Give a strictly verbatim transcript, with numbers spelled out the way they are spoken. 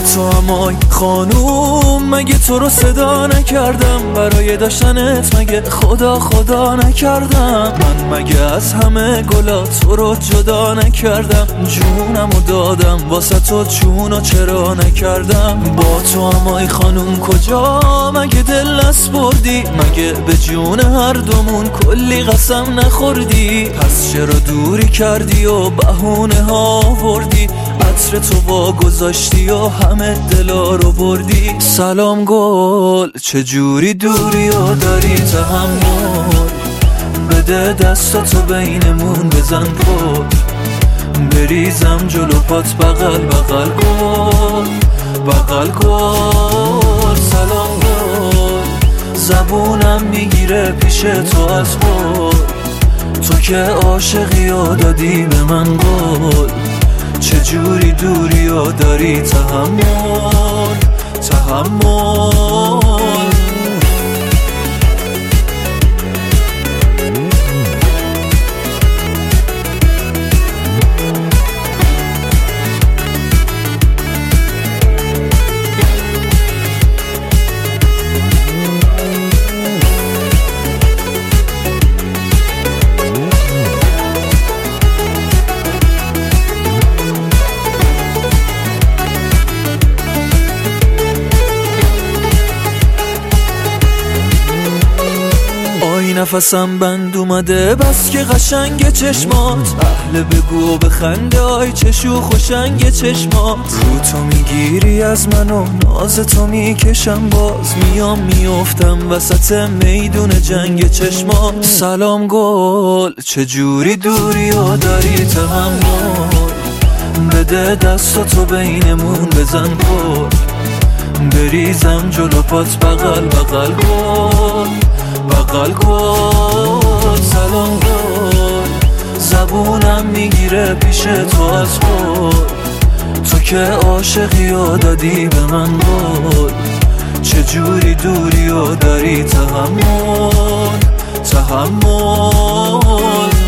تو همای خانوم، مگه تو رو صدا نکردم برای داشتنت؟ مگه خدا خدا نکردم؟ من مگه از همه گلا تو رو جدا نکردم؟ جونمو دادم واسه تو، جونو چرا نکردم؟ با تو همای خانوم کجا؟ مگه دل نسپردی؟ مگه به جون هر دومون کلی قسم نخوردی؟ پس چرا دوری کردی و بهونه ها آوردی؟ عطر تو با گذاشتی و همه دلا رو بردی. سلام گل، چجوری دوری و داری تحمل؟ بده دستاتو بینمون بزن پر، بریزم جلو پات بغل بغل گل بغل گل. سلام گل، زبونم میگیره پیش تو از خود، تو که عاشقی و دادی به من گل. چجوری دوری و داری تحمل تحمل؟ نفسم بند اومده بس که قشنگ چشمات، اهل بگو و بخنده آی چشو خوشنگ چشمات. رو تو میگیری از من و ناز تو میکشم، باز میام میافتم وسط میدون جنگ چشمات. سلام گل، چجوری دوری و داری تحمل؟ بده دستاتو بینمون بزن پر، بریزم جلو پات بغل بغل گل بغل گل. سلام گل، زبونم میگیره پیش تو از خود، تو که عاشقی و دادی به من گل. چجوری دوری و داری تحمل تحمل؟